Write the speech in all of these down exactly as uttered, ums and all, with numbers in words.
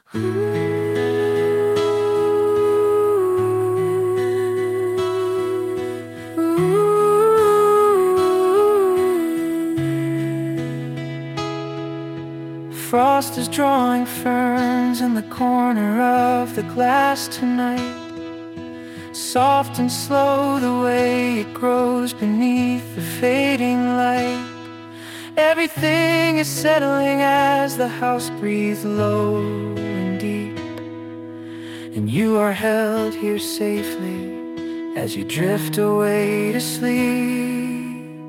Frost is drawing ferns in the corner of the glass tonight. Soft and slow the way it grows beneath the fading light. Everything is settling as the house breathes low and deep, and you are held here safely as you drift away to sleep.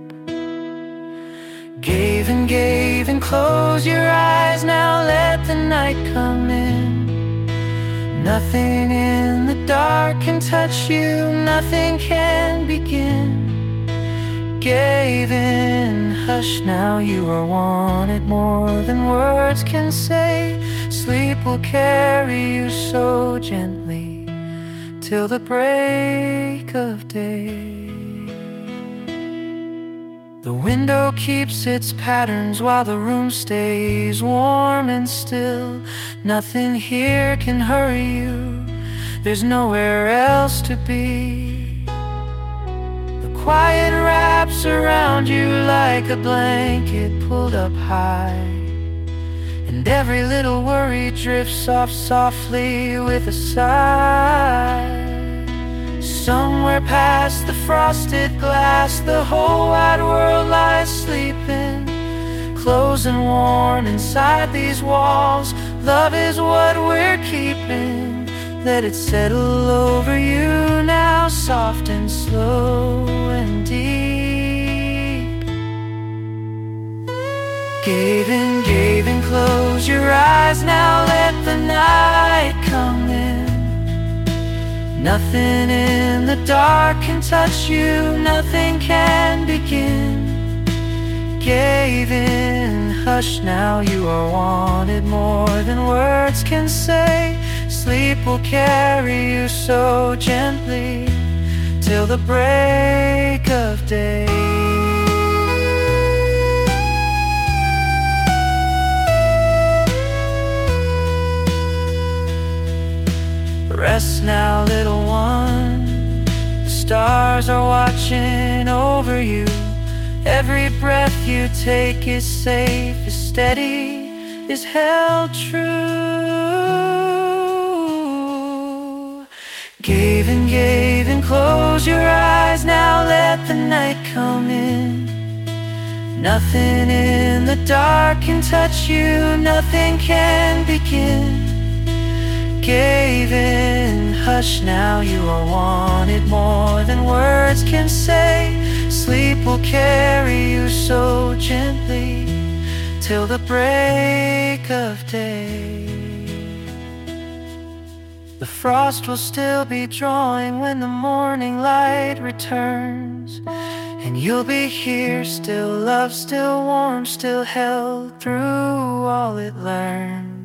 Gave and gave and close your eyes, now let the night come in. Nothing in the dark can touch you, nothing can begin. Gave in, hush, now you are wanted more than words can say. Sleep will carry you so gently till the break of day. The window keeps its patterns while the room stays warm and still. Nothing here can hurry you, there's nowhere else to be. The quiet wraps around you like a blanket pulled up high, and every little worry drifts off softly with a sigh. Somewhere past the frosted glass, the whole wide world lies sleeping, close and warm inside these walls. Love is what we're keeping, let it settle over you now, soft and slow and deep. Gave in, gave in, close your eyes, now let the night come in. Nothing in the dark can touch you, nothing can begin. Gave in, hush, now you are wanted more than words can say. Sleep will carry you so gently till the break of day. Rest now, little one, the stars are watching over you. Every breath you take is safe, is steady, is held true. Gave and gave and close your eyes, now let the night come in. Nothing in the dark can touch you, nothing can begin. Gave in, hush, now you are wanted more than words can say. Sleep will carry you so gently till the break of day. The frost will still be drawing when the morning light returns, and you'll be here still, love still warm, still held through all it learns.